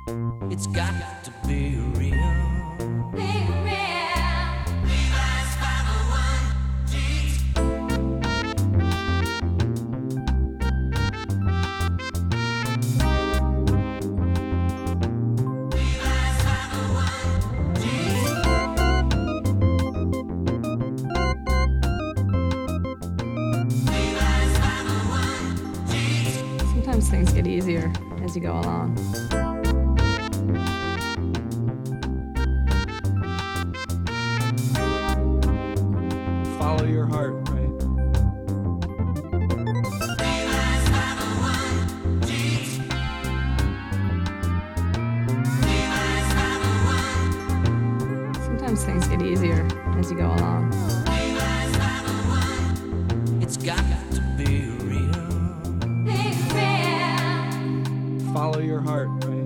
It's got to be real. Be real. Levi's 501 jeans. Levi's 501 jeans. Levi's 501 jeans. Sometimes things get easier as you go along. Follow your heart, right? Levi's 501 jeans. Levi's 501. Sometimes things get easier as you go along. Levi's 501. It's got to be real. Be real. Follow your heart, right?